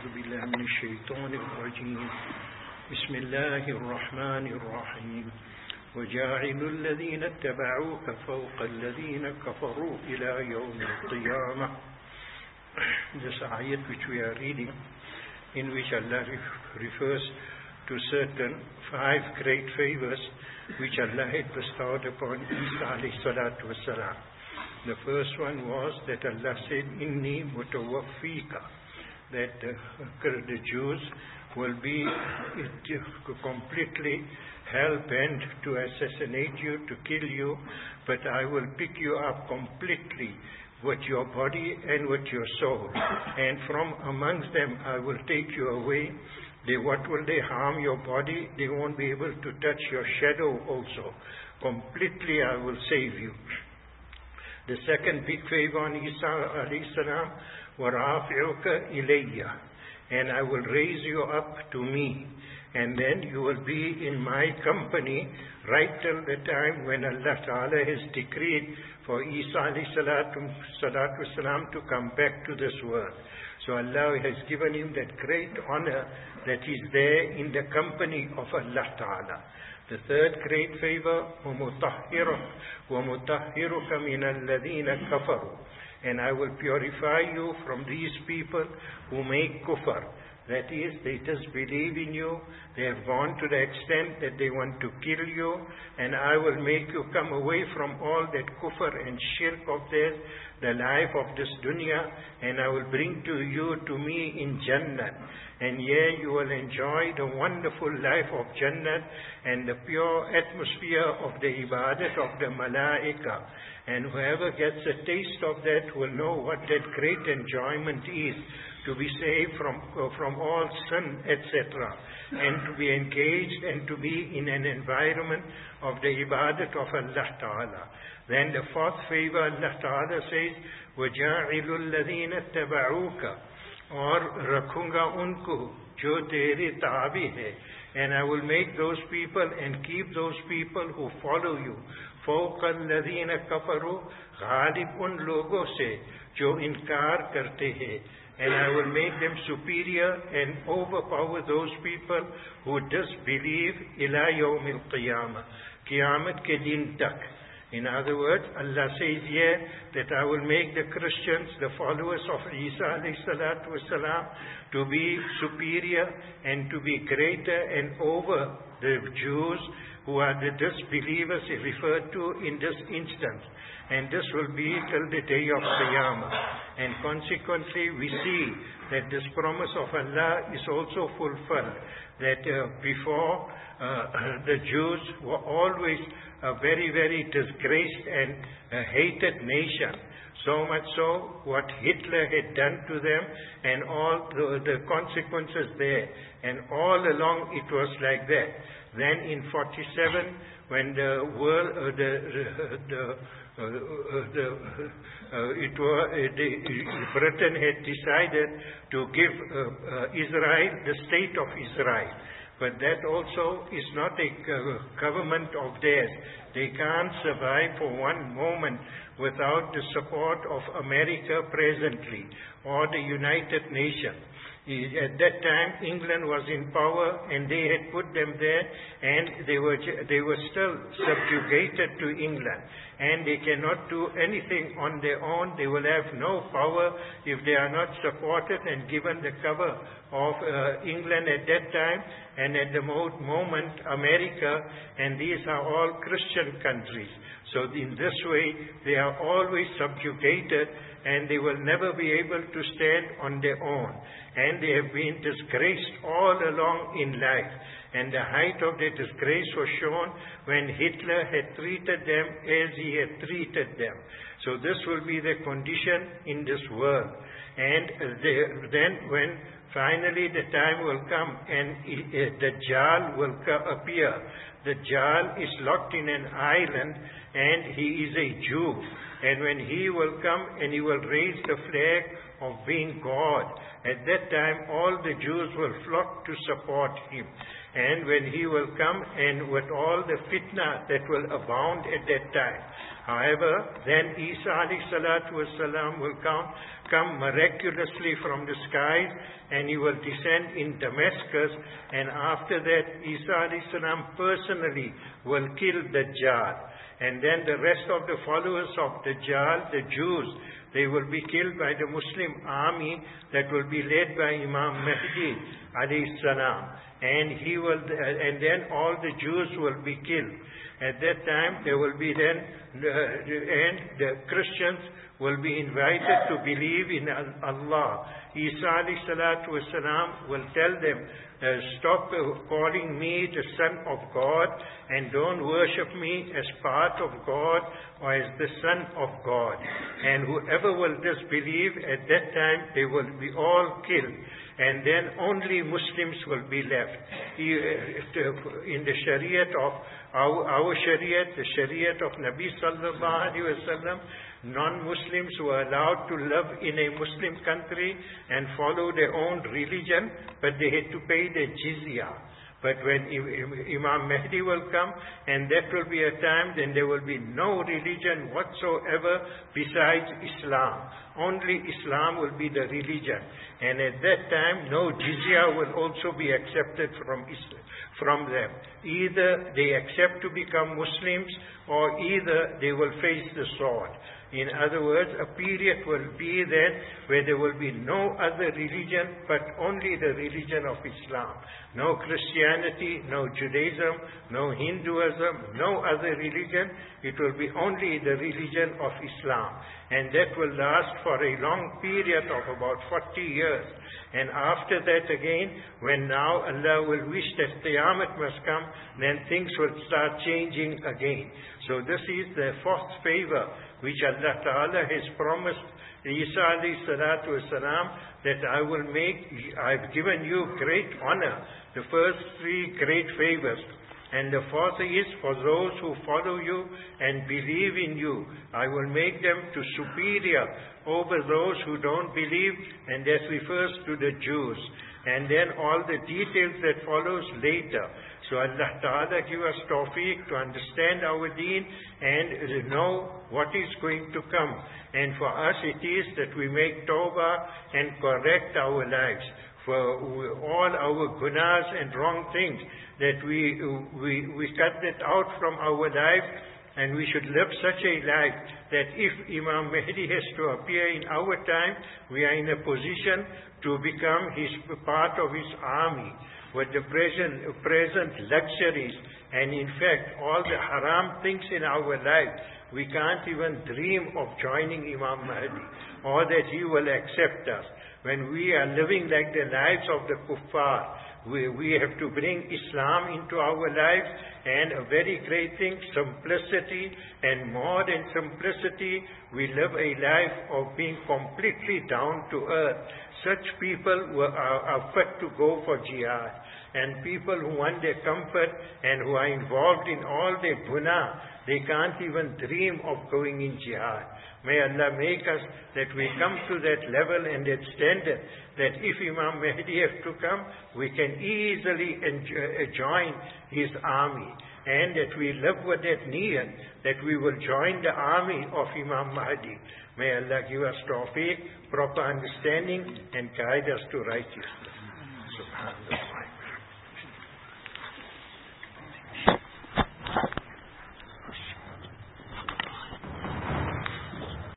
أعوذ بالله من الشيطان الرجيم بسم الله الرحمن الرحيم وجاعل الذين اتبعوك فوق الذين كفروا إلى يوم القيامة. This ayat which we are reading, in which Allah refers to certain 5 great favors which Allah had bestowed upon Isa alayhi salatu wasalam. The first one was that Allah said, Inni mutawaffika, that the Jews will be completely hell-bent to assassinate you, to kill you, but I will pick you up completely with your body and with your soul. And from amongst them I will take you away. What will they harm your body? They won't be able to touch your shadow also. Completely I will save you. The second big favor on Isa alayhi salam, وَرَافِعُكَ إِلَيَّ, and I will raise you up to me, and then you will be in my company right till the time when Allah Ta'ala has decreed for Isa alayhi salatu wasalam to come back to this world. So Allah has given him that great honor that he's there in the company of Allah Ta'ala. The third great favor, وَمُطَهِّرُكَ مِنَ الَّذِينَ كَفَرُوا, and I will purify you from these people who make kufr. That is, they disbelieve in you. They have gone to the extent that they want to kill you, and I will make you come away from all that kufr and shirk of theirs, the life of this dunya, and I will bring you to me in Jannah. And here you will enjoy the wonderful life of Jannah and the pure atmosphere of the ibadat of the malaika. And whoever gets a taste of that will know what that great enjoyment is, to be saved from all sin, etc., and to be engaged and to be in an environment of the ibadat of Allah Ta'ala. Then the fourth favor, Allah Ta'ala says, وَجَاعِلُ الَّذِينَ اتَّبَعُوكَ, और रखूंगा उनको जो तेरे ताबे है, and I will make those people and keep those people who follow you فوق الذين كفروا, غالب उन लोगों से जो इनकार करते हैं, and I will make them superior and overpower those people who disbelieve إلى يوم القيامة, क़यामत के दिन तक. In other words, Allah says here that I will make the Christians, the followers of Isa alayhi salatu wasalam, to be superior and to be greater and over the Jews who are the disbelievers referred to in this instance. And this will be till the day of Qiyamah. And consequently, we see that this promise of Allah is also fulfilled. That before, the Jews were always a very, very disgraced and hated nation. So much so, what Hitler had done to them and all the consequences there. And all along it was like that. Then in 47, when the world, Britain had decided to give Israel the state of Israel. But that also is not a government of theirs. They can't survive for one moment without the support of America presently, or the United Nations. At that time, England was in power, and they had put them there, and they were still subjugated to England. And they cannot do anything on their own. They will have no power if they are not supported and given the cover of England at that time, and at the moment America, and these are all Christian countries. So in this way, they are always subjugated, and they will never be able to stand on their own. And they have been disgraced all along in life. And the height of their disgrace was shown when Hitler had treated them as he had treated them. So this will be the condition in this world. And then when finally the time will come and the Dajjal will appear. The Dajjal is locked in an island, and he is a Jew. And when he will come and he will raise the flag of being God, at that time all the Jews will flock to support him. And when he will come, and with all the fitna that will abound at that time, However, then Isa alayhi salatu wasalam will come miraculously from the skies, and he will descend in Damascus, and after that Isa alayhi salam personally will kill Dajjal. And then the rest of the followers of Dajjal, the Jews, they will be killed by the Muslim army that will be led by Imam Mahdi alayhi salam. And then all the Jews will be killed. At that time, there will be then, and the Christians will be invited to believe in Allah. Isa alayhi salatu wasalam will tell them, stop calling me the Son of God, and don't worship me as part of God or as the Son of God. And whoever will disbelieve, at that time they will be all killed. And then only Muslims will be left. In the Shariat of our Shariat, the Shariat of Nabi sallallahu alaihi wasallam, non-Muslims were allowed to live in a Muslim country and follow their own religion, but they had to pay the jizya. But when Imam Mahdi will come, and that will be a time, then there will be no religion whatsoever besides Islam. Only Islam will be the religion. And at that time, no jizya will also be accepted from them. Either they accept to become Muslims, or either they will face the sword. In other words, a period will be then where there will be no other religion but only the religion of Islam. No Christianity, no Judaism, no Hinduism, no other religion. It will be only the religion of Islam. And that will last for a long period of about 40 years. And after that again, when now Allah will wish that Qiyamah must come, then things will start changing again. So this is the fourth favor which Allah Ta'ala has promised Isa alayhi salatu wasalam, that I've given you great honor. The first three great favors. And the fourth is, for those who follow you and believe in you, I will make them to superior over those who don't believe, and that refers to the Jews. And then all the details that follows later. So Allah Ta'ala give us tawfiq to understand our deen and know what is going to come. And for us it is that we make tawbah and correct our lives for all our gunas and wrong things, that we cut that out from our life, and we should live such a life that if Imam Mahdi has to appear in our time, we are in a position to become part of his army. With the present luxuries, and in fact all the haram things in our life, we can't even dream of joining Imam Mahdi, or that he will accept us. When we are living like the lives of the kuffar, we have to bring Islam into our lives, and a very great thing, simplicity, and more than simplicity, we live a life of being completely down to earth. Such people are fit to go for jihad. And people who want their comfort and who are involved in all their guna, they can't even dream of going in jihad. May Allah make us that we come to that level and that standard, that if Imam Mahdi has to come, we can easily join his army. And that we live with that niyat, that we will join the army of Imam Mahdi. May Allah give us tawfiq, proper understanding, and guide us to righteousness. Subhanallah.